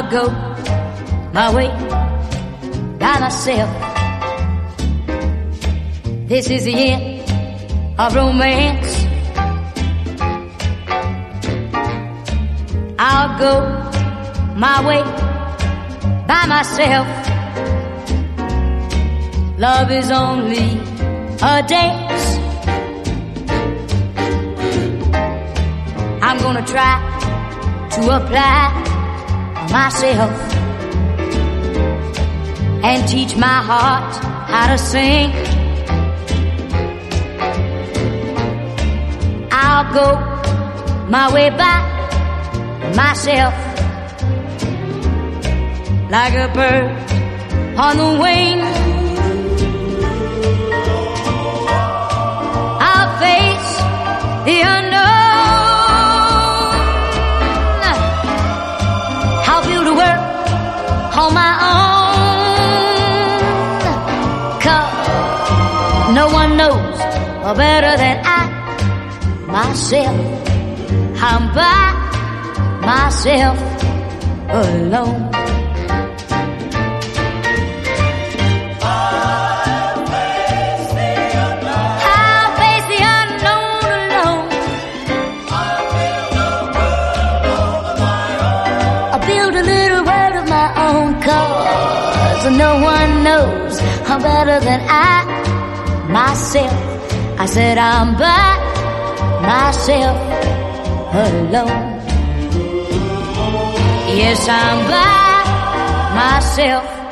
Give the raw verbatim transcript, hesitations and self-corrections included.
I'll go my way by myself. This is the end of romance. I'll go my way by myself. Love is only a dance. I'm gonna try to apply myself and teach my heart how to sing. I'll go my way by myself, like a bird on the wing. I'll face the unknown. I'll build a world on my own, 'cause no one knows better than I myself. I'm by myself alone. I'll face the unknown. I'll face the unknown alone. I'll build a world of my own. I'll build a little world of my own, 'cause no one knows better than I myself. I said I'm by myself alone. Yes, I'm by myself